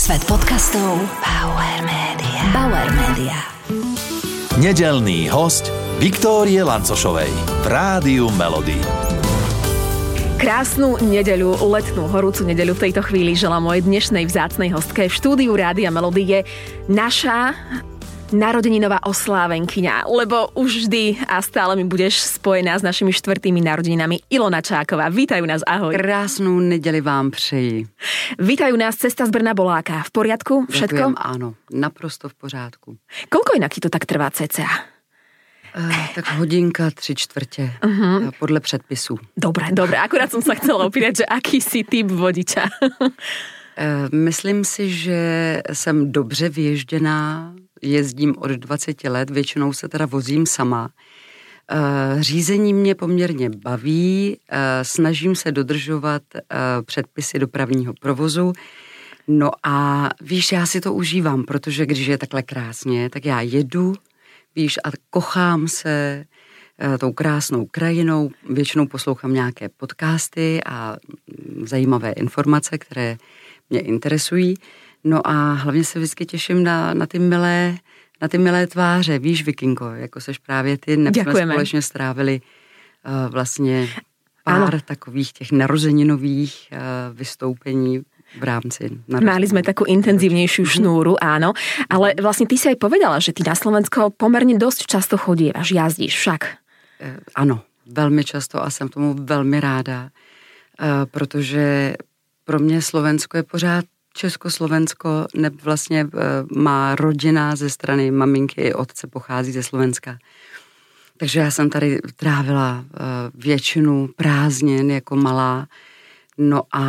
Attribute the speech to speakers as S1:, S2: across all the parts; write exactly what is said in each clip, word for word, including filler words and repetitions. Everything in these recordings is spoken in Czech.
S1: Svet podcastov Bauer Media. Bauer Media.
S2: Nedeľný hosť Viktórie Lancošovej v Rádiu Melody.
S3: Krásnu nedeľu, letnú, horúcu nedeľu v tejto chvíli želám mojej dnešnej vzácnej hostke. V štúdiu Rádia Melody je naša narodeninová oslávenkyňa, lebo už vždy a stále mi budeš spojená s našimi štvrtými narodeninami. Ilona Čáková, vítajú nás, ahoj.
S4: Krásnu neděli vám přeji.
S3: Vítajú nás, cesta z Brna Boláka. V poriadku? Všetko?
S4: Ďakujem, áno, naprosto v pořádku.
S3: Koľko inak ti to tak trvá cca?
S4: Uh, tak hodinka, tři čtvrtě, uh-huh. podle předpisů.
S3: Dobre, dobre, akurát som sa chcela opýtať, že aký si typ vodiča? uh,
S4: myslím si, že jsem dobře vyježděná, jezdím od dvaceti let, většinou se teda vozím sama. Uh, řízení mě poměrně baví, uh, snažím se dodržovat uh, předpisy dopravního provozu. No a víš, já si to užívám, protože když je takhle krásně, tak já jedu, víš, a kochám se uh, tou krásnou krajinou, většinou poslouchám nějaké podcasty a zajímavé informace, které mě interesují. No a hlavně se vždycky těším na, na ty milé, na ty milé tváře, víš, Vikinko, jako seš právě ty, nebo jsme společně strávili uh, vlastně pár ano. takových těch narozeninových uh, vystoupení v rámci narozeniny.
S3: Mali sme takú intenzívnejšiu šnúru, áno, ale vlastne ty si aj povedala, že ty na Slovensko pomerne dosť často chodívaš, jazdíš však.
S4: Uh, ano, velmi často a jsem tomu velmi ráda, uh, protože pro mě Slovensko je pořád Československo, ne, vlastně e, má rodina ze strany maminky i otce pochází ze Slovenska. Takže já jsem tady trávila e, většinu prázdnin jako malá. No a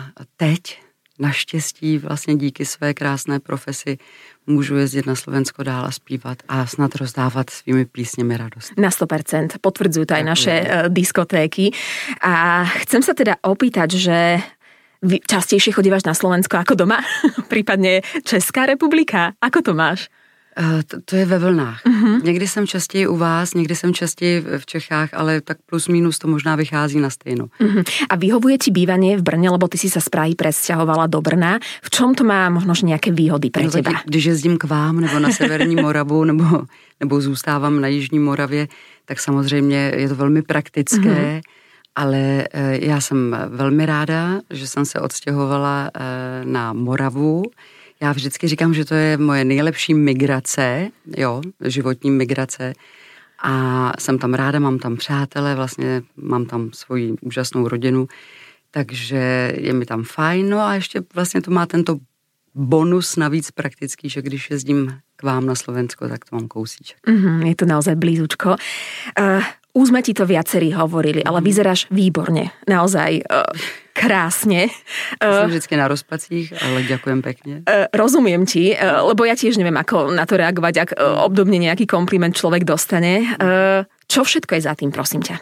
S4: teď naštěstí vlastně díky své krásné profesi můžu jezdit na Slovensko dál a zpívat a snad rozdávat svými písněmi radost.
S3: Na sto percent potvrdzujú to aj naše e, diskotéky. A chcem sa teda opýtať, že vy častejšie chodívaš na Slovensko ako doma? Prípadne Česká republika? Ako to máš?
S4: Uh, to, to je ve vlnách. Uh-huh. Někdy jsem častěji u vás, někdy jsem častěji v Čechách, ale tak plus minus to možná vychází na stejno.
S3: Uh-huh. A vyhovuje ti bývanie v Brně, lebo ty si sa z Prahy presťahovala do Brna. V čom to má možno nejaké výhody pre
S4: no,
S3: teba?
S4: Když jezdím k vám, nebo na Severní Moravu, nebo, nebo zůstávám na Jižní Moravě, tak samozřejmě je to velmi praktické. Uh-huh. Ale já jsem velmi ráda, že jsem se odstěhovala na Moravu. Já vždycky říkám, že to je moje nejlepší migrace, jo, životní migrace. A jsem tam ráda, mám tam přátele, vlastně mám tam svoji úžasnou rodinu, takže je mi tam fajn. No a ještě vlastně to má tento bonus navíc praktický, že když jezdím k vám na Slovensko, tak to mám kousíček.
S3: Mm-hmm, je to naozaj blízučko. Uh... Už sme ti to viacerí hovorili, ale vyzeráš výborne. Naozaj uh, krásne.
S4: Uh, Som vždycky na rozpacích, ale ďakujem pekne.
S3: Uh, rozumiem ti, uh, lebo ja tiež neviem, ako na to reagovať, ak uh, obdobne nejaký kompliment človek dostane. Uh, čo všetko je za tým, prosím ťa?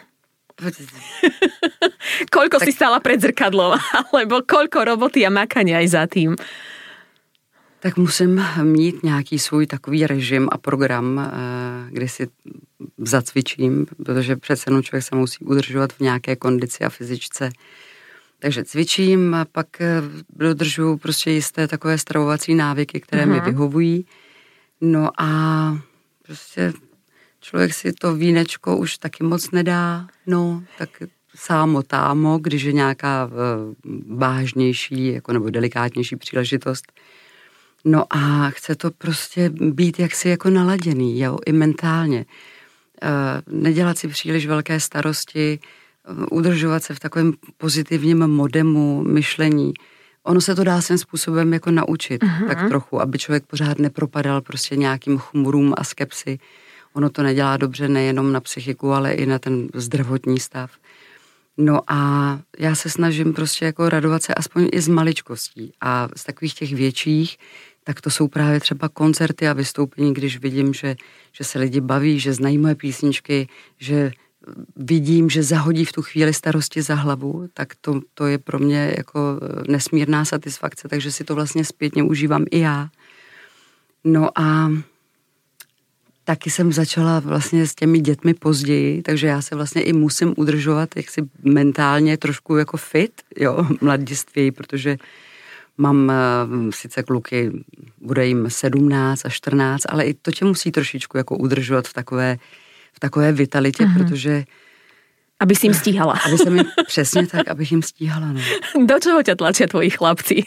S3: Koľko tak... si stála pred zrkadlom, alebo koľko roboty a makania aj za tým?
S4: Tak musím mít nějaký svůj takový režim a program, kde si zacvičím, protože přece jenom člověk se musí udržovat v nějaké kondici a fyzičce. Takže cvičím a pak dodržuju prostě jisté takové stravovací návyky, které uh-huh. mi vyhovují. No a prostě člověk si to vínečko už taky moc nedá, no, tak sámo támo, když je nějaká vážnější jako nebo delikátnější příležitost. No a chce to prostě být jaksi jako naladěný, jo, i mentálně. E, nedělat si příliš velké starosti, udržovat se v takovém pozitivním modemu myšlení. Ono se to dá svým způsobem jako naučit, uh-huh. tak trochu, aby člověk pořád nepropadal prostě nějakým chmurům a skepsi. Ono to nedělá dobře nejenom na psychiku, ale i na ten zdravotní stav. No a já se snažím prostě jako radovat se aspoň i z maličkostí a z takových těch větších, tak to jsou právě třeba koncerty a vystoupení, když vidím, že, že se lidi baví, že znají moje písničky, že vidím, že zahodí v tu chvíli starosti za hlavu, tak to, to je pro mě jako nesmírná satisfakce, takže si to vlastně zpětně užívám i já. No a taky jsem začala vlastně s těmi dětmi později, takže já se vlastně i musím udržovat jaksi mentálně trošku jako fit, jo, mladistvěji, protože Mám uh, sice kluky, bude jim sedmnáct a čtrnáct, ale i to tě musí trošičku jako udržovat v takové, v takové vitalitě, mm-hmm. protože...
S3: Aby si jim stíhala.
S4: Aby se mi, přesně tak, abych jim stíhala. No.
S3: Do čeho ťa tlačia tvoji chlapci?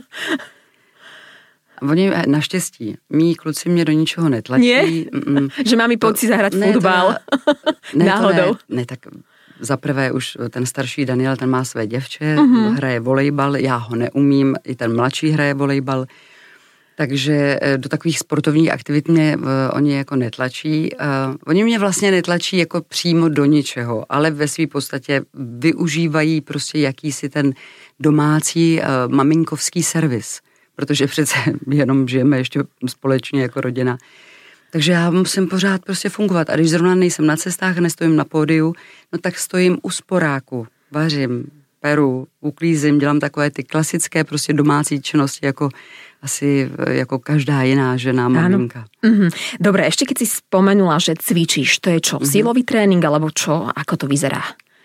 S4: Oni naštěstí, mí kluci mě do ničeho netlačí.
S3: Nie? Mm, že mami pojď si zahrať ne, fotbal.
S4: Ne,
S3: náhodou.
S4: Ne, ne, tak za prvé už ten starší Daniel, ten má své děvče, mm-hmm. hraje volejbal, já ho neumím, i ten mladší hraje volejbal. Takže do takových sportovních aktivit mě uh, oni jako netlačí. Uh, oni mě vlastně netlačí jako přímo do ničeho, ale ve své podstatě využívají prostě jakýsi ten domácí uh, maminkovský servis. Protože přece jenom žijeme ještě společně jako rodina. Takže já musím pořád prostě fungovat. A když zrovna nejsem na cestách a nestojím na pódiu, no tak stojím u sporáku, vařím, peru, uklízím, dělám takové ty klasické prostě domácí činnosti, jako asi jako každá jiná žena, maminka.
S3: Mm-hmm. Dobre, ešte keď si spomenula, že cvičíš, to je čo? Mm-hmm. Silový trénink, alebo čo? Ako to vyzerá?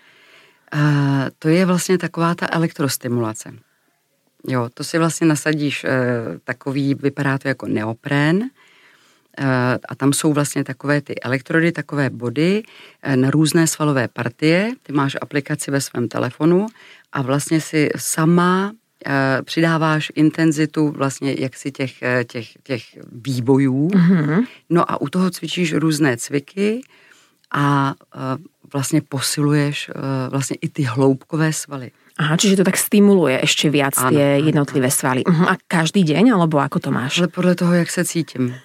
S4: Uh, to je vlastně taková ta elektrostimulace. Jo, to si vlastně nasadíš e, takový, vypadá to jako neoprén e, a tam jsou vlastně takové ty elektrody, takové body e, na různé svalové partie. Ty máš aplikaci ve svém telefonu a vlastně si sama e, přidáváš intenzitu vlastně jaksi těch, těch, těch výbojů. Mm-hmm. No a u toho cvičíš různé cviky a e, vlastně posiluješ e, vlastně i ty hloubkové svaly.
S3: Aha, čiže to tak stimuluje ešte viac ano, tie jednotlivé svaly. Uh-huh. A každý deň, alebo ako to máš?
S4: Ale podle toho, jak se cítím.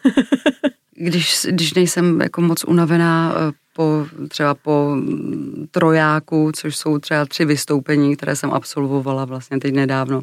S4: Když, když nejsem jako moc unavená po, třeba po trojáku, což jsou třeba tři vystoupení, které jsem absolvovala vlastně teď nedávno,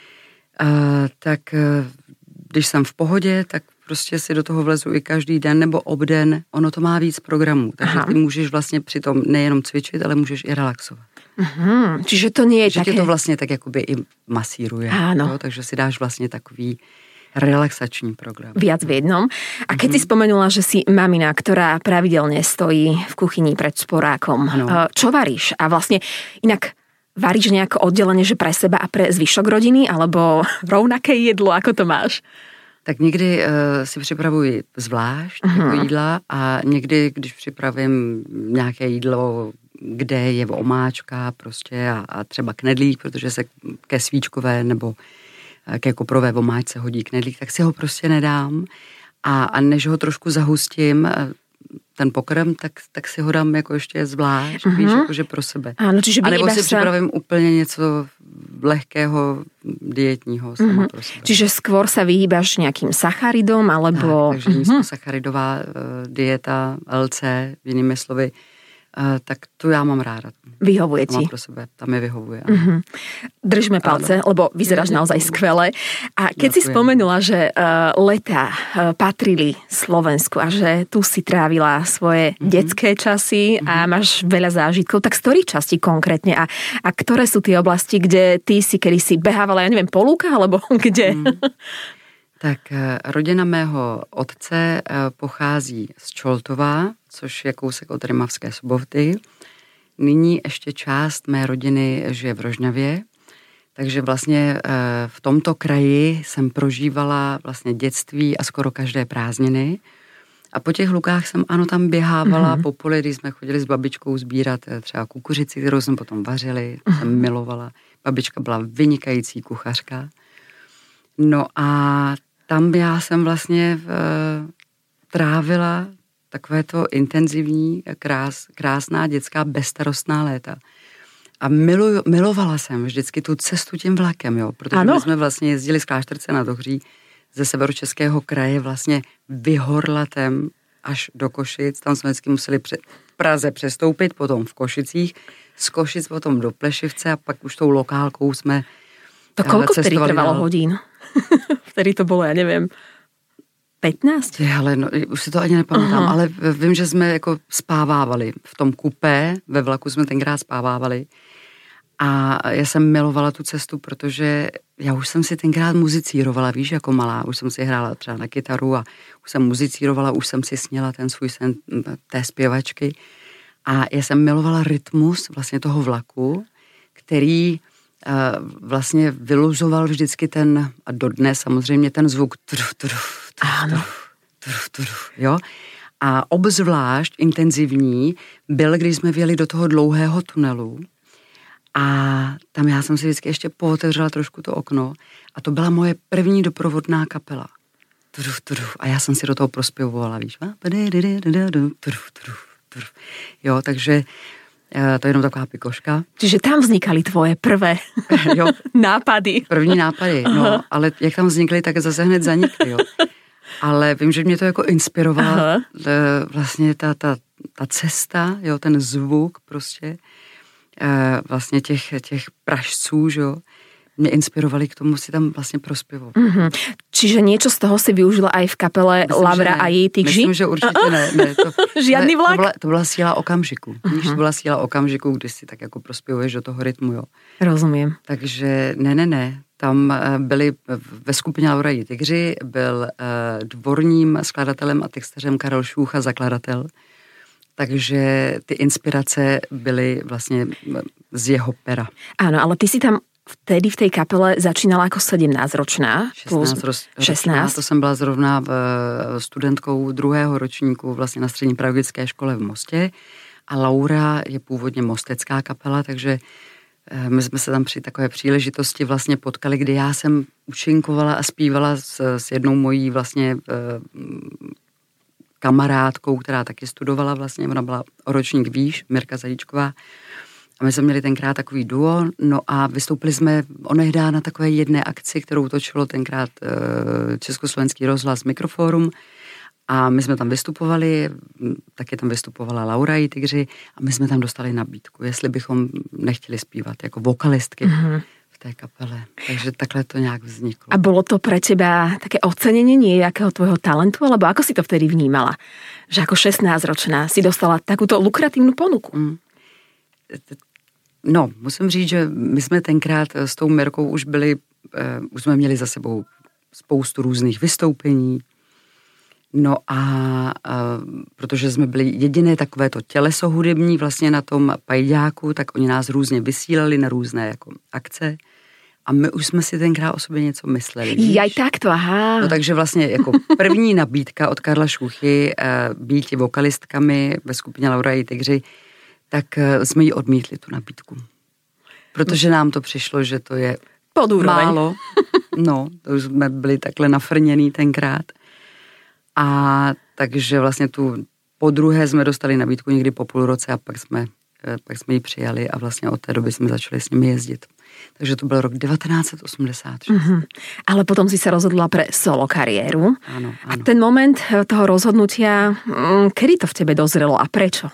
S4: uh, tak uh, když jsem v pohodě, tak prostě si do toho vlezu i každý den nebo obden. Ono to má víc programů, takže Aha. ty můžeš vlastně přitom nejenom cvičit, ale můžeš i relaxovat.
S3: Uh-huh. Čiže to nie je
S4: že
S3: také...
S4: Že to vlastně tak jakoby i masíruje.
S3: Áno.
S4: Jo? Takže si dáš vlastně takový relaxační program.
S3: Viac v jednom. A keď uh-huh. si spomenula, že si mamina, ktorá pravidelne stojí v kuchyni pred sporákom. Ano. Čo varíš? A vlastne inak varíš nejako oddelenie, že pre seba a pre zvyšok rodiny? Alebo rovnaké jedlo? Ako to máš?
S4: Tak někdy uh, si připravuji zvlášť uh-huh. jako jídla a někdy, když připravím nějaké jídlo, kde je omáčka prostě a, a třeba knedlík, protože se ke svíčkové nebo ke koprové omáčce hodí knedlík, tak si ho prostě nedám a, a než ho trošku zahustím, ten pokrm, tak, tak si ho dám jako ještě zvlášť, uh-huh. víš, jakože pro sebe.
S3: Áno, čiže
S4: a nebo si
S3: sa...
S4: připravím úplně něco lehkého, dietního sama uh-huh. pro sebe.
S3: Čiže skôr sa vyhýbaš nejakým sacharidom, alebo...
S4: Tak, takže uh-huh. nízkosacharidová uh, dieta, el cé, jinými slovy, Uh, tak to já mám ráda.
S3: Vyhovuje ti.
S4: Pro sebe, tam mi vyhovuje.
S3: Uh-huh. Držme palce, ano. Lebo vyzeráš naozaj skvele. A keď Ďakujem. Si spomenula, že uh, leta uh, patrili Slovensku a že tu si trávila svoje uh-huh. detské časy uh-huh. a máš veľa zážitkov, tak z ktorých častí konkrétne a, a ktoré sú tie oblasti, kde ty si kedysi behávala, ja neviem, po lúkach, alebo kde? Uh-huh.
S4: Tak rodina mého otce pochází z Čoltova, což je kousek od Rimavské Soboty. Nyní ještě část mé rodiny žije v Rožňavě, takže vlastně v tomto kraji jsem prožívala vlastně dětství a skoro každé prázdniny. A po těch lukách jsem ano tam běhávala mm-hmm. po poli, když jsme chodili s babičkou sbírat třeba kukuřici, kterou jsem potom vařili, to jsem milovala. Babička byla vynikající kuchařka. No a tam já jsem vlastně v, trávila takovéto intenzivní, krás, krásná dětská bezstarostná léta. A miluju, milovala jsem vždycky tu cestu tím vlakem, jo, protože ano. my jsme vlastně jezdili z Klášterce nad Ohří ze severočeského kraje vlastně vyhorlatem až do Košic. Tam jsme vždycky museli před Praze přestoupit, potom v Košicích, z Košic potom do Plešivce a pak už tou lokálkou jsme
S3: to koľko vtedy trvalo hodín? Vtedy to bylo, já nevím, pätnásť?
S4: Ale no, už si to ani nepamatám, uh-huh. ale vím, že jsme jako spávávali v tom kupé, ve vlaku jsme tenkrát spávávali a já jsem milovala tu cestu, protože já už jsem si tenkrát muzicírovala, víš, jako malá, už jsem si hrála třeba na kytaru a už jsem muzicírovala, už jsem si sněla ten svůj sen té zpěvačky a já jsem milovala rytmus vlastně toho vlaku, který vlastně vyluzoval vždycky ten, a dodnes samozřejmě ten zvuk truf, truf, truf, truf, truf, truf, jo. A obzvlášť intenzivní byl, když jsme vjeli do toho dlouhého tunelu a tam já jsem si vždycky ještě pootevřela trošku to okno a to byla moje první doprovodná kapela. Truf, truf. A já jsem si do toho prospěvovala, víš? Truf, truf, truf. Jo, takže to je jenom taková pikoška.
S3: Čiže tam vznikaly tvoje prvé jo, nápady.
S4: První nápady, no, ale jak tam vznikly, tak zase hned zanikly, jo. Ale vím, že mě to jako inspirovala vlastně ta, ta, ta cesta, jo, ten zvuk prostě vlastně těch, těch pražců, jo, mě inspirovali k tomu si tam vlastně prospěvovat.
S3: Mm-hmm. Čiže niečo z toho si využila aj v kapele Myslím, Lavra a jej Tygři?
S4: Myslím, že určitě ne. ne to,
S3: Žádný vlak?
S4: To byla, to byla síla okamžiku. Uh-huh. To byla síla okamžiku, když si tak jako prospěvuješ do toho rytmu, jo.
S3: Rozumím.
S4: Takže ne, ne, ne. Tam byli ve skupině Lavra a Tygři, byl dvorním skladatelem a textařem Karel Šúcha, zakladatel. Takže ty inspirace byly vlastně z jeho pera.
S3: Áno, ale ty si tam vtedy v tej kapele začínala ako sedemnásťročná.
S4: šestnáct, roz, šestnáct. To jsem byla zrovna v, studentkou druhého ročníku vlastně na střední pedagogické škole v Mostě a Laura je původně mostecká kapela, takže my jsme se tam při takové příležitosti vlastně potkali, kdy já jsem účinkovala a zpívala s, s jednou mojí vlastně kamarádkou, která taky studovala vlastně, ona byla o ročník výš, Mirka Zajíčková. A my jsme měli tenkrát takový duo, no a vystoupili jsme onehdá na takové jedné akci, kterou točilo tenkrát Československý rozhlas Mikroforum a my jsme tam vystupovali, taky tam vystupovala Laura a Tygři a my jsme tam dostali nabídku, jestli bychom nechtěli zpívat jako vokalistky mm-hmm. v té kapele. Takže takhle to nějak vzniklo.
S3: A bolo to pre teba také ocenenie nejakého tvojho talentu, alebo ako si to vtedy vnímala? Že ako šestnásťročná si dostala takúto lukratívnu ponuku?
S4: Mm. No, musím říct, že my jsme tenkrát s tou Mirkou už byli, uh, už jsme měli za sebou spoustu různých vystoupení, no a uh, protože jsme byli jediné takovéto těleso hudební vlastně na tom pajďáku, tak oni nás různě vysílali na různé jako akce a my už jsme si tenkrát o sobě něco mysleli.
S3: Jaj, takto, aha.
S4: No takže vlastně jako první nabídka od Karla Šúchy uh, býti vokalistkami ve skupině Lavra a Tygři, tak jsme ji odmítli, tu nabídku. Protože nám to přišlo, že to je
S3: podúroveň.
S4: Málo. No, to už jsme byli takhle nafrněný tenkrát. A takže vlastně tu podruhé jsme dostali nabídku někdy po půl roce a pak jsme, pak jsme ji přijali a vlastně od té doby jsme začali s nimi jezdit. Takže to byl rok devätnásť osemdesiatšesť. Mm-hmm.
S3: Ale potom si sa rozhodla pre solo kariéru.
S4: Áno, áno.
S3: A ten moment toho rozhodnutia, kedy to v tebe dozrelo a prečo?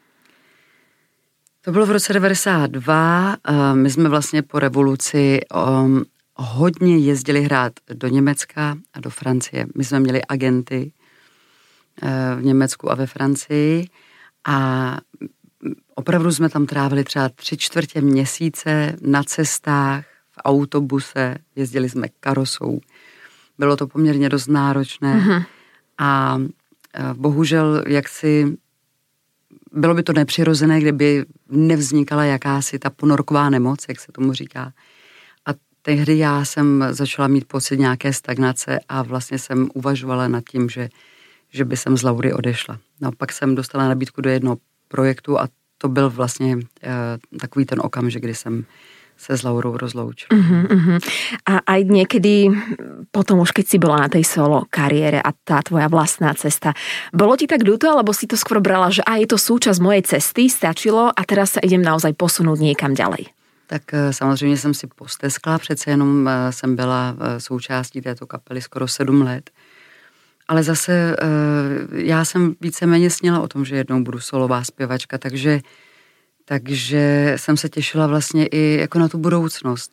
S4: To bylo v roce devadesát dva. My jsme vlastně po revoluci um, hodně jezdili hrát do Německa a do Francie. My jsme měli agenty uh, v Německu a ve Francii a opravdu jsme tam trávili třeba tři čtvrtě měsíce na cestách, v autobuse, jezdili jsme karosou. Bylo to poměrně dost náročné mm-hmm. a uh, bohužel jaksi bylo by to nepřirozené, kdyby nevznikala jakási ta ponorková nemoc, jak se tomu říká. A tehdy já jsem začala mít pocit nějaké stagnace a vlastně jsem uvažovala nad tím, že, že by jsem z Laury odešla. No pak jsem dostala nabídku do jednoho projektu a to byl vlastně eh, takový ten okamžik, kdy jsem se s Laurou rozloučila.
S3: Uh-huh, uh-huh. A aj niekedy potom už keď si bola na tej solo kariére a tá tvoja vlastná cesta, bolo ti tak ľúto, alebo si to skôr brala, že aj je to súčasť mojej cesty, stačilo a teraz sa idem naozaj posunúť niekam ďalej?
S4: Tak samozřejmě jsem si posteskla, přece jenom jsem byla součástí této kapely skoro sedm let. Ale zase já jsem víceméně sněla o tom, že jednou budu solová zpěvačka, takže Takže jsem se těšila vlastně i jako na tu budoucnost.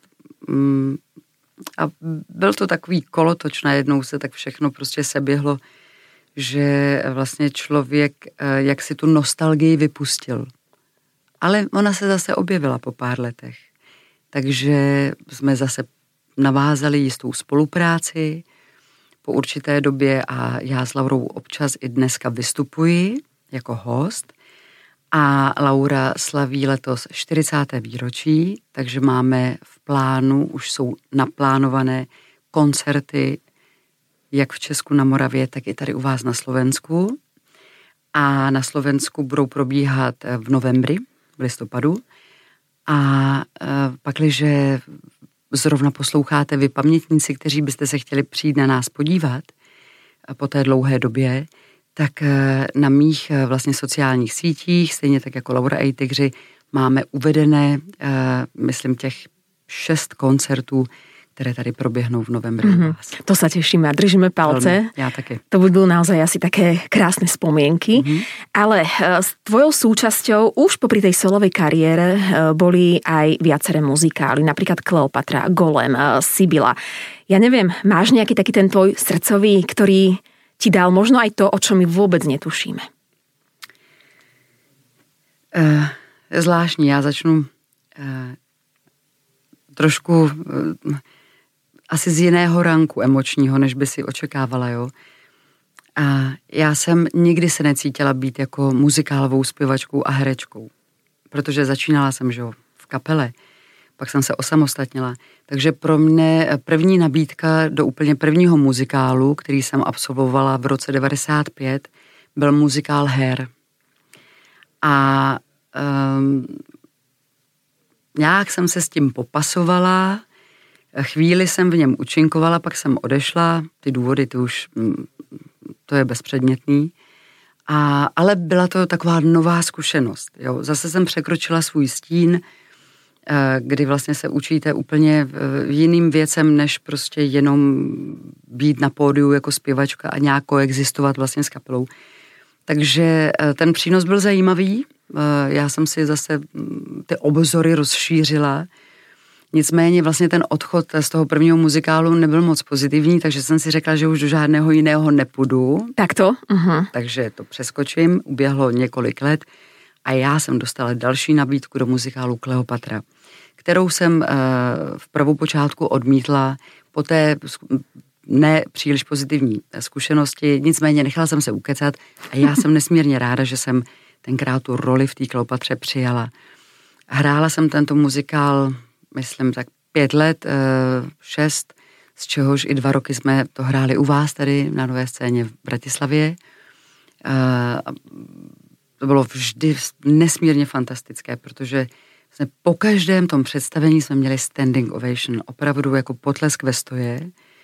S4: A byl to takový kolotoč, najednou se tak všechno prostě seběhlo, že vlastně člověk jak si tu nostalgii vypustil. Ale ona se zase objevila po pár letech. Takže jsme zase navázali jistou spolupráci po určité době a já s Laurou občas i dneska vystupuji jako host. A Laura slaví letos čtyřicáté výročí, takže máme v plánu, už jsou naplánované koncerty jak v Česku na Moravě, tak i tady u vás na Slovensku. A na Slovensku budou probíhat v novembri, v listopadu. A pakliže zrovna posloucháte vy pamětníci, kteří byste se chtěli přijít na nás podívat po té dlouhé době, tak na mých vlastně sociálních sítích, stejně tak jako Laura a Tygři, máme uvedené, myslím, těch šest koncertů, které tady proběhnou v novembri. Mm-hmm.
S3: To sa tešíme a držíme palce.
S4: Veľmi, ja také.
S3: To budú naozaj asi také krásne spomienky. Mm-hmm. Ale s tvojou súčasťou už popri tej solovej kariére boli aj viaceré muzikály, napríklad Kleopatra, Golem, Sibylla. Ja neviem, máš nejaký taký ten tvoj srdcový, ktorý ti dal možno aj to, o čom my vôbec netušíme?
S4: Uh, zvláštní, já začnu uh, trošku... Uh, asi z jiného ranku emočního, než by si očekávala, jo. A já jsem nikdy se necítila být jako muzikálovou zpěvačkou a herečkou, protože začínala jsem, že jo, v kapele, pak jsem se osamostatnila, takže pro mě první nabídka do úplně prvního muzikálu, který jsem absolvovala v roce devadesát pět, byl muzikál Hair. A um, nějak jsem se s tím popasovala. Chvíli jsem v něm účinkovala, pak jsem odešla, ty důvody, ty už, to je bezpředmětný, a, ale byla to taková nová zkušenost. Jo. Zase jsem překročila svůj stín, kdy vlastně se učíte úplně jiným věcem, než prostě jenom být na pódiu jako zpěvačka a nějak koexistovat vlastně s kapelou. Takže ten přínos byl zajímavý, já jsem si zase ty obzory rozšířila. Nicméně vlastně ten odchod z toho prvního muzikálu nebyl moc pozitivní, takže jsem si řekla, že už do žádného jiného nepůjdu.
S3: Tak to? Uh-huh.
S4: Takže to přeskočím, uběhlo několik let a já jsem dostala další nabídku do muzikálu Kleopatra, kterou jsem uh, v prvopočátku odmítla po té ne příliš pozitivní zkušenosti, nicméně nechala jsem se ukecat a já jsem nesmírně ráda, že jsem tenkrát tu roli v té Kleopatře přijala. Hrála jsem tento muzikál myslím tak pět let, šest, z čehož i dva roky jsme to hráli u vás tady na Nové scéně v Bratislavě. To bylo vždy nesmírně fantastické, protože jsme po každém tom představení jsme měli standing ovation, opravdu jako potlesk ve stoje.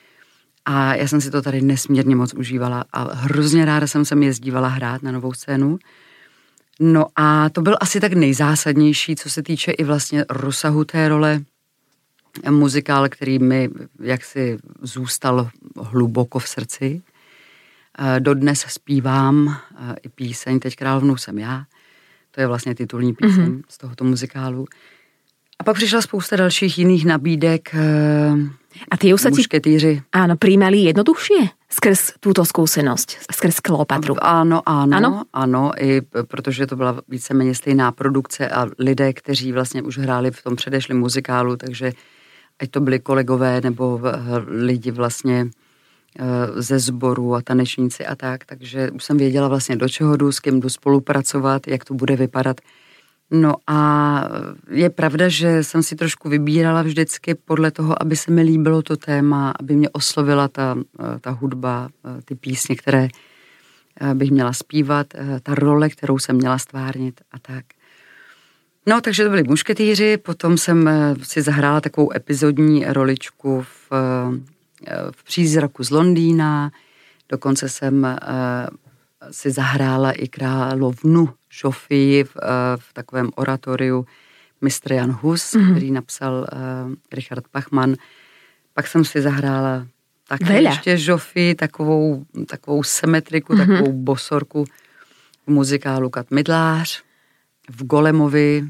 S4: A já jsem si to tady nesmírně moc užívala a hrozně ráda jsem sem jezdívala hrát na Novou scénu. No a to byl asi tak nejzásadnější, co se týče i vlastně rozsahu té role. Muzikál, který mi jaksi zůstal hluboko v srdci. Dodnes zpívám i píseň Teď královnou jsem já. To je vlastně titulní píseň mm-hmm. z tohoto muzikálu. A pak přišla spousta dalších jiných nabídek.
S3: A ty už sa ti
S4: mušketýři.
S3: Áno, prijímali jednoduchšie skrz túto skúsenosť, skrz Kleopatru.
S4: Ano, ano, ano, ano, i protože to byla víceméně stejná produkce a lidé, kteří vlastně už hráli v tom předešlém muzikálu, takže ať to byli kolegové nebo lidi vlastně ze sboru a tanečníci a tak, takže už jsem věděla vlastně do čeho jdu, s kým jdu spolupracovat, jak to bude vypadat. No a je pravda, že jsem si trošku vybírala vždycky podle toho, aby se mi líbilo to téma, aby mě oslovila ta, ta hudba, ty písně, které bych měla zpívat, ta role, kterou jsem měla stvárnit a tak. No, takže to byli mušketýři, potom jsem si zahrála takovou epizodní roličku v, v Přízraku z Londýna, dokonce jsem si zahrála i královnu Žofii v, v takovém oratoriu mistr Jan Hus, mm-hmm. který napsal uh, Richard Pachman. Pak jsem si zahrála také ještě Žofii, takovou, takovou symetriku, mm-hmm. takovou bosorku v muzikálu Kat Mydlář, v Golemovi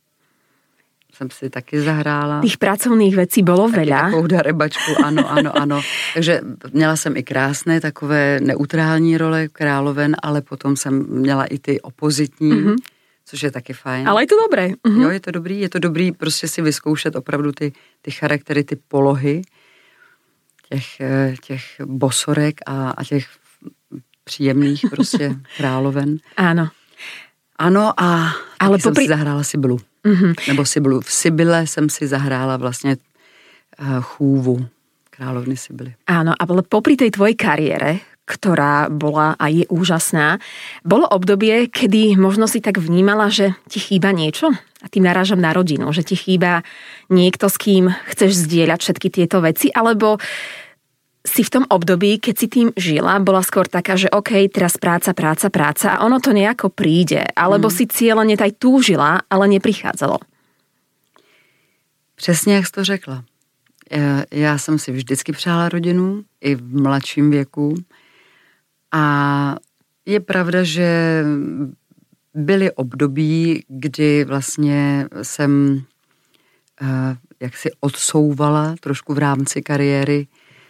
S4: jsem si taky zahrála.
S3: Tých pracovných vecí bylo taky veľa.
S4: Takovou darebačku, ano, ano, ano. Takže měla jsem i krásné takové neutrální role královen, ale potom jsem měla i ty opozitní, mm-hmm. což je taky fajn.
S3: Ale je to dobré. Mm-hmm.
S4: Jo, je to dobrý, je to dobrý prostě si vyzkoušet opravdu ty, ty charaktery, ty polohy těch, těch bosorek a, a těch příjemných prostě královen.
S3: Áno.
S4: Ano, a
S3: ale
S4: jsem
S3: popri...
S4: si zahrála Sibylu. Mm-hmm. Nebo Sibylu. V Sibyle jsem si zahrála vlastně uh, chůvu královny Sibyly.
S3: Áno, ale popri tej tvojej kariére, ktorá bola a je úžasná, bolo obdobie, kedy možno si tak vnímala, že ti chýba niečo? A tým narážam na rodinu, že ti chýba niekto, s kým chceš zdieľať všetky tieto veci, alebo si v tom období, keď si tým žila, bola skôr taká, že OK, teraz práca, práca, práca a ono to nejako príde, alebo mm. si cieľene aj túžila, ale neprichádzalo.
S4: Přesně, jak jsi to řekla. Já jsem si vždycky přála rodinu, i v mladším věku. A je pravda, že byly období, kdy vlastně jsem jak si odsouvala trošku v rámci kariéry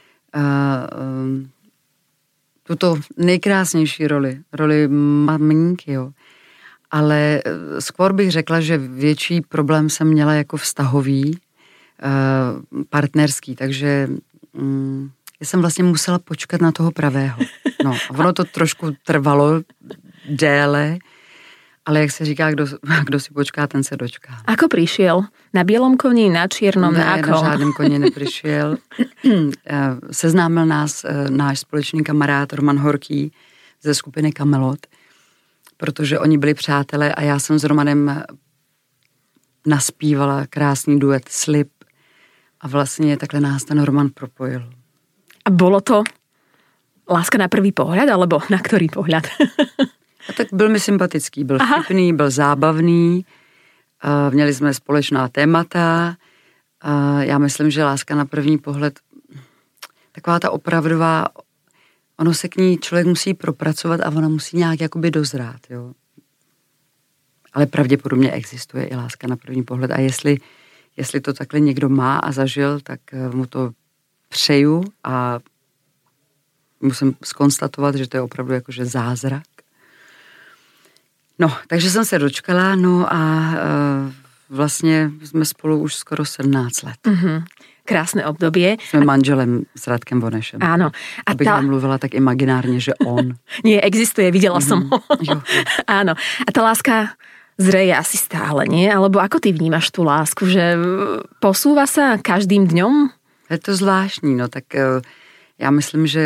S4: tuto nejkrásnější roli, roli maminky, jo. Ale skôr bych řekla, že větší problém jsem měla jako vztahový, partnerský, takže mm, já jsem vlastně musela počkat na toho pravého. No, a ono to trošku trvalo déle, ale jak se říká, kdo, kdo si počká, ten se dočká.
S3: Ako prišiel? Na bielom koni, na čiernom,
S4: ne,
S3: na ako?
S4: Na žádném koni neprišiel. Seznámil nás náš společný kamarád Roman Horký ze skupiny Kamelot, protože oni byli přátelé a já jsem s Romanem naspívala krásný duet Slib a vlastně takhle nás ten Roman propojil.
S3: A bolo to láska na prvý pohľad, alebo na ktorý pohľad?
S4: A tak byl mi sympatický, byl Aha. vtipný, byl zábavný, uh, měli jsme společná témata. Uh, já myslím, že láska na první pohled, taková ta opravdová, ono se k ní člověk musí propracovat a ona musí nějak jakoby dozrát, jo. Ale pravděpodobně existuje i láska na první pohled a jestli, jestli to takhle někdo má a zažil, tak mu to přeju a musím zkonstatovat, že to je opravdu jakože zázrak. No, takže jsem se dočkala, no a uh, vlastně jsme spolu už skoro sedmnáct let.
S3: Mm-hmm. Krásne obdobie.
S4: Jsme manželem s Radkem Vonešem.
S3: Áno.
S4: A Abych tá... mluvila tak imaginárne, že on.
S3: Nie, existuje, videla mm-hmm. som ho.
S4: Jo, jo.
S3: Áno. A tá láska zreje asi stále, nie? Alebo ako ty vnímaš tú lásku? Že posúva sa každým dňom?
S4: Je to zvláštní, no tak já myslím, že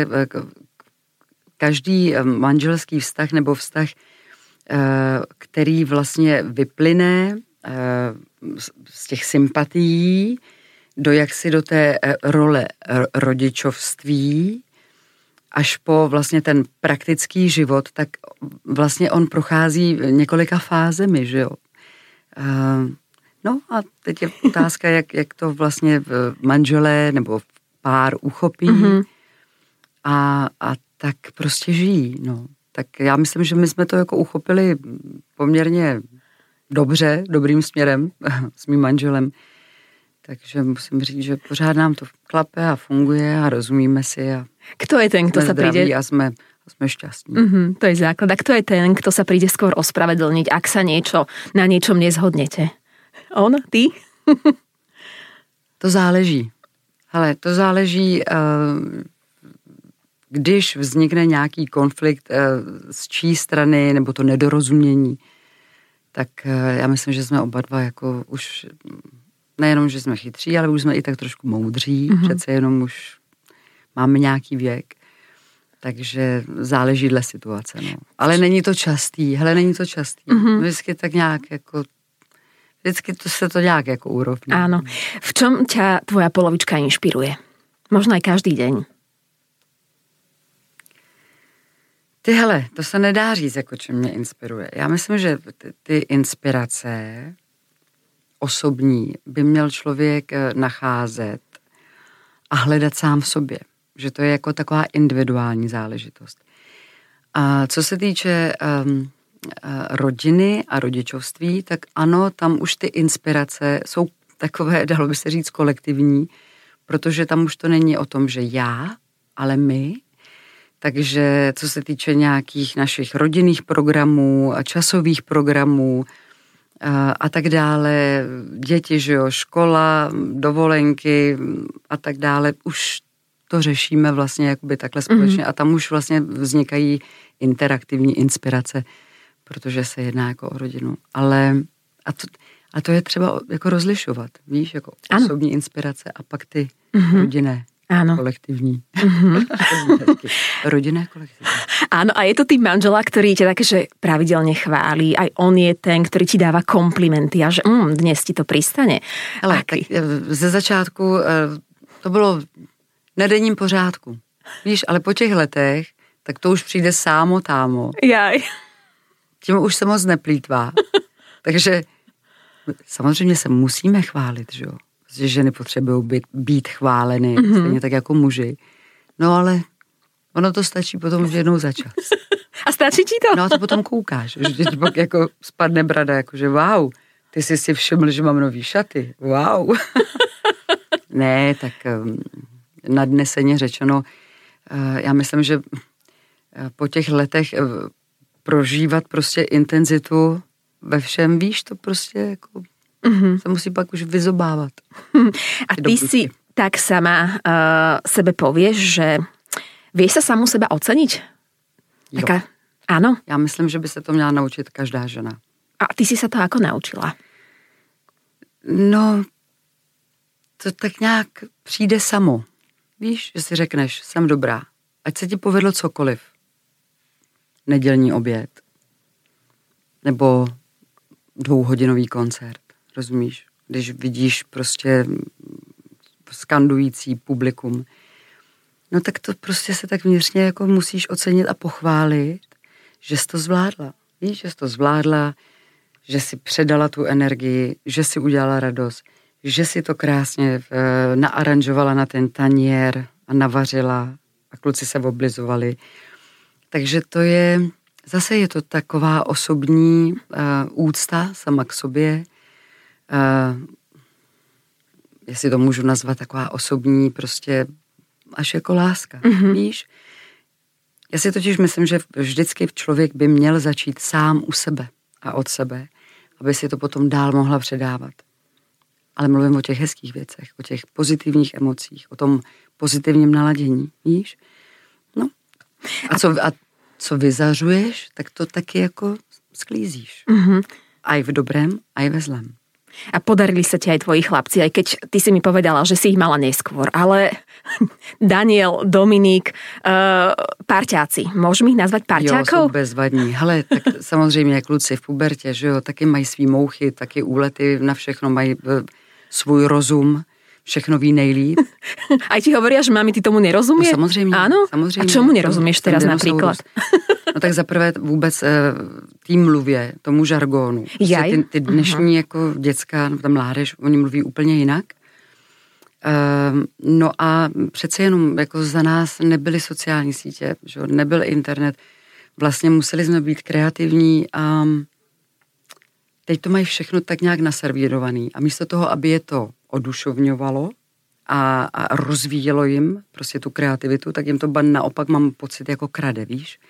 S4: každý manželský vztah nebo vztah, který vlastně vyplyne z těch sympatií do jaksi do té role rodičovství až po vlastně ten praktický život, tak vlastně on prochází několika fázemi, že jo. No a teď je otázka, jak, jak to vlastně manželé nebo pár uchopí mm-hmm. a, a tak prostě žijí, no. Tak já myslím, že my jsme to jako uchopili poměrně dobře, dobrým směrem s mým manželem. Takže musím říct, že pořád nám to klape a funguje a rozumíme si. A
S3: kto je ten, kto sa príde...
S4: A sme, a sme šťastní.
S3: Mm-hmm, to je základ. A kto je ten, kto sa príde skôr ospravedlniť, ak sa niečo, na niečom nezhodnete? On? Ty?
S4: To záleží. Hele, to záleží, když vznikne nějaký konflikt z čí strany, nebo to nedorozumění, tak já myslím, že jsme oba dva jako už... Nejenom, že jsme chytří, ale už jsme i tak trošku moudří, mm-hmm. přece jenom už máme nějaký věk, takže záleží dle situace. No. Ale není to častý, hele, není to častý. Mm-hmm. Vždycky tak nějak jako, vždycky to se to nějak jako urovní.
S3: Áno. V čom ťa tvoja polovička inšpiruje? Možno aj každý deň.
S4: Ty hele, to se nedá říct, jako čem mě inspiruje. Já myslím, že ty, ty inspirace osobní by měl člověk nacházet a hledat sám v sobě. Že to je jako taková individuální záležitost. A co se týče um, rodiny a rodičovství, tak ano, tam už ty inspirace jsou takové, dalo by se říct, kolektivní, protože tam už to není o tom, že já, ale my. Takže co se týče nějakých našich rodinných programů a časových programů, a tak dále, děti, že jo, škola, dovolenky a tak dále, už to řešíme vlastně jakoby takhle společně mm-hmm. a tam už vlastně vznikají interaktivní inspirace protože se jedná jako o rodinu. Ale a to, a to je třeba jako rozlišovat, víš, jako ano. Osobní inspirace a pak ty mm-hmm. rodinné. Áno. Kolektivní. Mm-hmm. Rodinné kolektivní.
S3: Áno, a je to typ manžela, ktorý ťa také, že pravidelne chválí. Aj on je ten, ktorý ti dáva komplimenty a že mm, dnes ti to pristane.
S4: Ale tak ze začátku to bylo na denním pořádku. Víš, ale po těch letech, tak to už přijde sámo támo.
S3: Jaj.
S4: Tím už se moc neplýtvá. Takže samozřejmě se musíme chválit, že jo. Protože ženy potřebují být, být chváleny, mm-hmm. stejně tak jako muži. No ale ono to stačí potom už jednou za čas.
S3: A stačí ti to?
S4: No a to potom koukáš, že ti pak jako spadne brada, jakože wow, ty jsi si všiml, že mám nový šaty, wow. Ne, tak nadneseně řečeno, já myslím, že po těch letech prožívat prostě intenzitu ve všem, víš, to prostě jako mm-hmm. se musí pak už vyzobávat.
S3: A ty si tak sama uh, sebe povieš, že vieš sa samu seba oceniť? Taká, áno?
S4: Já myslím, že by se to měla naučit každá žena.
S3: A ty si sa to ako naučila?
S4: No, to tak nějak přijde samo. Víš, že si řekneš, jsem dobrá. Ať se ti povedlo cokoliv. Nedělní oběd. Nebo dvouhodinový koncert. Rozumíš? Když vidíš prostě skandující publikum. No tak to prostě se tak vnitřně jako musíš ocenit a pochválit, že jsi to zvládla. Víš, že jsi to zvládla, že jsi předala tu energii, že jsi udělala radost, že si to krásně e, naaranžovala na ten taniér a navařila a kluci se oblizovali. Takže to je, zase je to taková osobní uh, úcta sama k sobě. Uh, jestli to můžu nazvat taková osobní prostě až jako láska, mm-hmm. víš? Já si totiž myslím, že vždycky člověk by měl začít sám u sebe a od sebe, aby si to potom dál mohla předávat. Ale mluvím o těch hezkých věcech, o těch pozitivních emocích, o tom pozitivním naladění, víš? No. A co, a co vyzařuješ, tak to taky jako sklízíš. Mm-hmm. Aj v dobrém, aj ve zlém.
S3: A podarili sa ti aj tvoji chlapci, aj keď ty si mi povedala, že si ich mala neskôr, ale Daniel, Dominik, uh, parťáci, môžeme ich nazvať parťákov?
S4: Jo, jsou bezvadní. Hele, tak samozřejmě kluci v pubertě, že jo, taky mají svý mouchy, taky úlety, na všechno mají svůj rozum, všechno ví nejlíp.
S3: Aj ti hovoria, že mami, ty tomu nerozumie?
S4: No, samozřejmě.
S3: Áno?
S4: Samozřejmě.
S3: A čomu nerozumieš teraz napríklad?
S4: No tak zaprvé vůbec tý mluvě, tomu žargónu. Ty, ty dnešní uh-huh. jako děcka, ta mládež, oni mluví úplně jinak. Uh, no a přece jenom jako za nás nebyly sociální sítě, že? Nebyl internet. Vlastně museli jsme být kreativní a teď to mají všechno tak nějak naservírovaný. A místo toho, aby je to odušovňovalo a, a rozvíjelo jim prostě tu kreativitu, tak jim to naopak mám pocit jako krade, víš?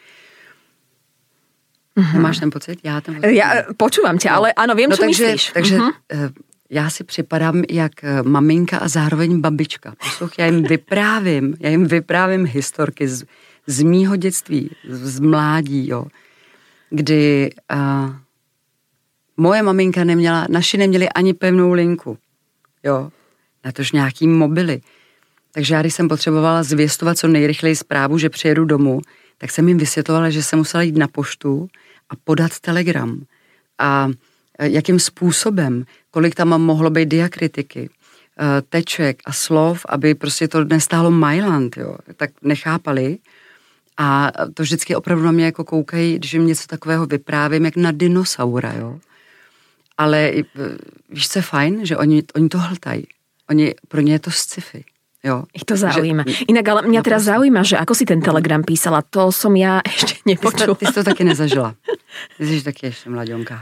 S4: Uh-huh. Nemáš ten pocit? Já ten pocit.
S3: Já počúvam tě, no. Ale ano, vím,
S4: no,
S3: co
S4: takže,
S3: myslíš.
S4: Takže
S3: uh-huh.
S4: uh, já si připadám jak maminka a zároveň babička. Poslouch, já jim vyprávím, já jim vyprávím historky z, z mýho dětství, z, z mládí, jo. Kdy uh, moje maminka neměla, naši neměli ani pevnou linku, jo. Natož nějaký mobily. Takže já, když jsem potřebovala zvěstovat co nejrychleji zprávu, že přijedu domů, tak jsem jim vysvětlovala, že jsem musela jít na poštu a podat telegram. A jakým způsobem, kolik tam mohlo být diakritiky, teček a slov, aby prostě to nestálo Mailand, jo. Tak nechápali. A to vždycky opravdu na mě jako koukají, když jim něco takového vyprávím, jak na dinosaura, jo. Ale víš, co je fajn? Že oni, oni to hltají. Oni, pro ně je to sci-fi. Jo.
S3: Ich to zaujíma. Že, Inak, ale mňa no, teraz prosím. Zaujíma, že ako si ten telegram písala, to som ja ešte nepočula.
S4: Ty jsi to taky nezažila. Ty jsi taky ještě mladionka.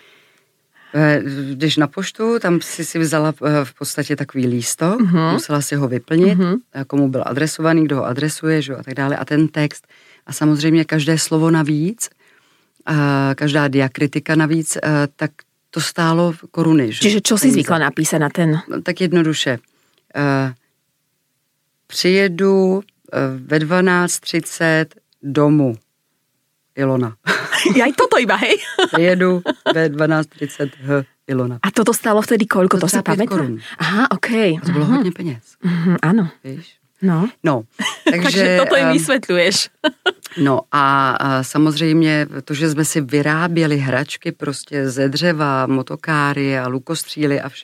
S4: Když na poštu, tam si si vzala v podstatě takový lístok, uh-huh. musela si ho vyplnit, uh-huh. komu byl adresovaný, kdo ho adresuje, že, a tak dále. A ten text. A samozřejmě každé slovo navíc, každá diakritika navíc, tak to stálo koruny. Že?
S3: Čiže čo si zvykla napísať na ten?
S4: Tak jednoduše. Přijedu ve dvanáct třicet domů. Ilona.
S3: Aj toto iba, hej?
S4: Jedu ve dvanáct třicet H Ilona.
S3: A toto stálo vtedy koľko? To, to si pamätá?
S4: korun.
S3: Aha, okej. Okay.
S4: A to bylo uh-huh. hodně peněz.
S3: Uh-huh, áno.
S4: Víš?
S3: No.
S4: No, takže...
S3: takže toto jim vysvetľuješ.
S4: No a, a samozřejmě to, že jsme si vyráběli hračky prostě ze dřeva, motokáry a lukostříly a vš...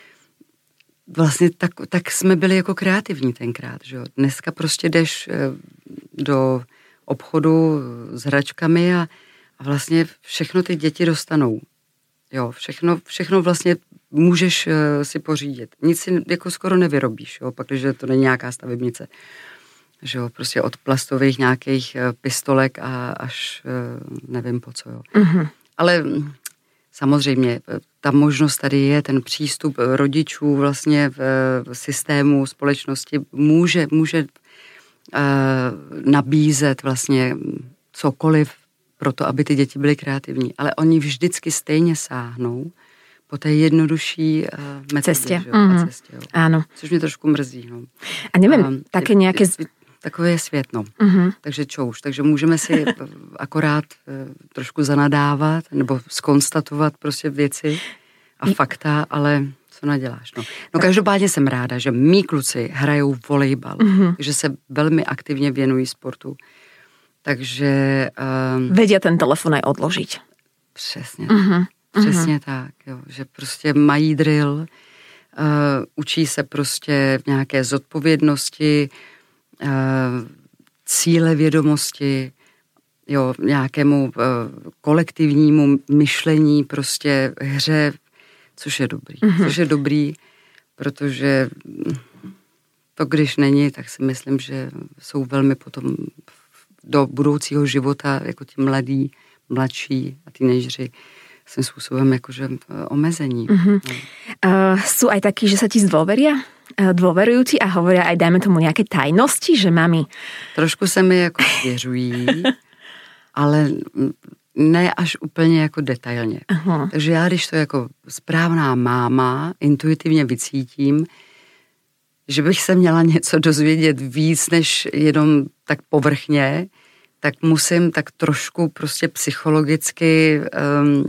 S4: Vlastně tak, tak jsme byli jako kreativní tenkrát, že jo. Dneska prostě jdeš do obchodu s hračkami a, a vlastně všechno ty děti dostanou. Jo, všechno, všechno vlastně můžeš si pořídit. Nic si jako skoro nevyrobíš, jo, pak, když to není nějaká stavebnice. Že jo, prostě od plastových nějakých pistolek a až nevím po co, jo. Mm-hmm. Ale samozřejmě ta možnost tady je, ten přístup rodičů vlastně v systému společnosti může, může uh, nabízet vlastně cokoliv pro to, aby ty děti byly kreativní. Ale oni vždycky stejně sáhnou po té jednodušší uh, metodě,
S3: cestě.
S4: Že?
S3: Mm-hmm.
S4: A cestě, jo.
S3: Áno.
S4: Což mě trošku mrzí. No.
S3: A nevím, a, také nějaké...
S4: Takové je svět, no.
S3: Mm-hmm.
S4: Takže čo už. Takže můžeme si akorát uh, trošku zanadávat nebo skonstatovat prostě věci a fakta, ale co naděláš, no. No každopádně jsem ráda, že mý kluci hrajou volejbal, mm-hmm. že se velmi aktivně věnují sportu. Takže... Um,
S3: Vedia ten telefon aj odložiť.
S4: Přesně.
S3: Mm-hmm.
S4: Přesně tak, jo. Že prostě mají drill, uh, učí se prostě v nějaké zodpovědnosti, uh, cíle vědomosti, jo, nějakému uh, kolektivnímu myšlení, prostě hře, což je dobrý. Mm-hmm. Což je dobrý, protože to, když není, tak si myslím, že jsou velmi potom do budoucího života jako ti mladí, mladší a teenageři svým způsobem jakože omezení. Mm-hmm. No.
S3: Uh, sú aj takí, že sa ti zdôveria? Uh, dôverujú ti a hovoria aj, dajme tomu, nejaké tajnosti, že mami...
S4: Trošku se mi jako svěřují, ale ne až úplně jako detailně. Uh-huh. Takže já, když to jako správná máma intuitivně vycítím, že bych se měla něco dozvědět víc, než jenom tak povrchně, tak musím tak trošku prostě psychologicky um,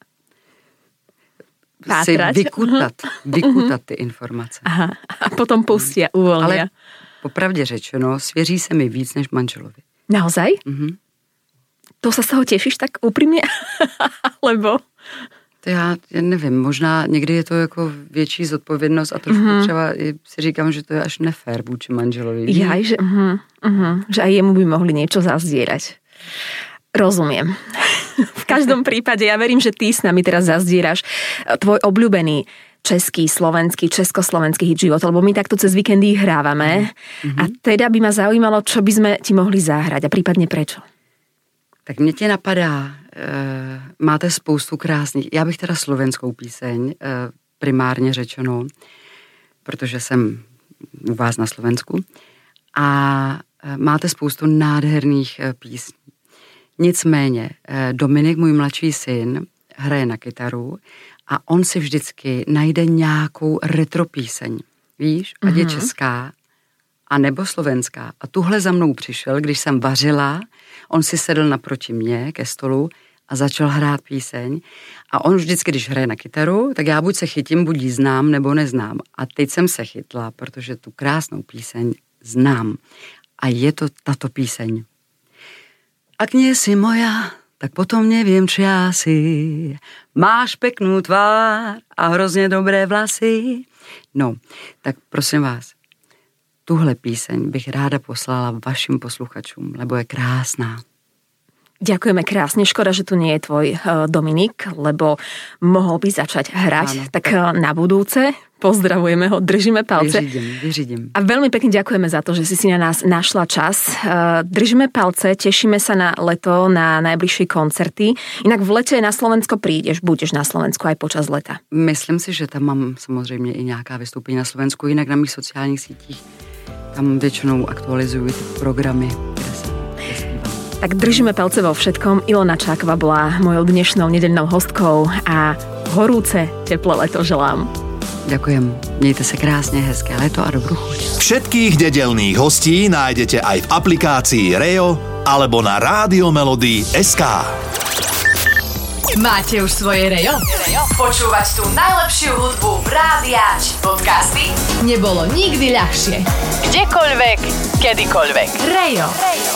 S4: si vykutat, vykutat ty informace.
S3: Aha. A potom pustia, uvoľnia.
S4: Ale popravdě řečeno, svěří se mi víc než manželovi.
S3: Naozaj?
S4: Mhm.
S3: To sa z toho tešíš tak úprimne? Lebo...
S4: To já, já nevím, možná někdy je to jako větší zodpovědnost a trošku mm-hmm. třeba si říkám, že to je až nefér vůči manželovi.
S3: Jaj, že, uh-huh, uh-huh, že aj jemu by mohli niečo zazdierať. Rozumiem. V každom prípade ja verím, že ty s nami teraz zazdieraš tvoj obľúbený český, slovenský, československý hit život, lebo my takto cez víkendy hrávame mm-hmm. a teda by ma zaujímalo, čo by sme ti mohli zahrať a prípadne prečo.
S4: Tak mě tě napadá, e, máte spoustu krásných, já bych teda slovenskou píseň, e, primárně řečeno, protože jsem u vás na Slovensku, a e, máte spoustu nádherných e, písní. Nicméně e, Dominik, můj mladší syn, hraje na kytaru a on si vždycky najde nějakou retro píseň, víš, ať mm-hmm. je česká, a nebo slovenská. A tuhle za mnou přišel, když jsem vařila, on si sedl naproti mě ke stolu a začal hrát píseň. A on vždycky, když hraje na kytaru, tak já buď se chytím, buď ji znám, nebo neznám. A teď jsem se chytla, protože tu krásnou píseň znám. A je to tato píseň. Ak nie si moja, tak potom nevím, či já si. Máš peknú tvár a hrozně dobré vlasy. No, tak prosím vás, tuhle píseň bych ráda poslala vašim posluchačům, lebo je krásná.
S3: Ďakujeme krásne. Škoda, že tu nie je tvoj uh, Dominik, lebo mohol by začať hrať. Áno. Tak uh, na budúce pozdravujeme ho, držíme palce.
S4: Vyřídím, vyřídím.
S3: A veľmi pekne ďakujeme za to, že si si na nás našla čas. Uh, držíme palce, tešíme sa na leto, na najbližšie koncerty. Inak v lete na Slovensko prídeš, budeš na Slovensku aj počas leta.
S4: Myslím si, že tam mám samozřejmě i nějaká vystoupení na Slovensku, jinak na mých sociálních sítích. Tam většinou aktualizujú ty programy, kde sa zpívam.
S3: Tak držíme palce vo všetkom. Ilona Čáková bola mojou dnešnou nedeľnou hostkou a horúce, teplé leto želám.
S4: Ďakujem. Mějte se krásně, hezké leto a dobrú chuť.
S2: Všetkých nedeľných hostí nájdete aj v aplikácii Reo alebo na Radiomelody bodka es ká.
S1: Máte už svoje rejo? Počúvať tú najlepšiu hudbu v rádiách či podcasty? Nebolo nikdy ľahšie. Kdekoľvek, kedykoľvek. Rejo. Rejo.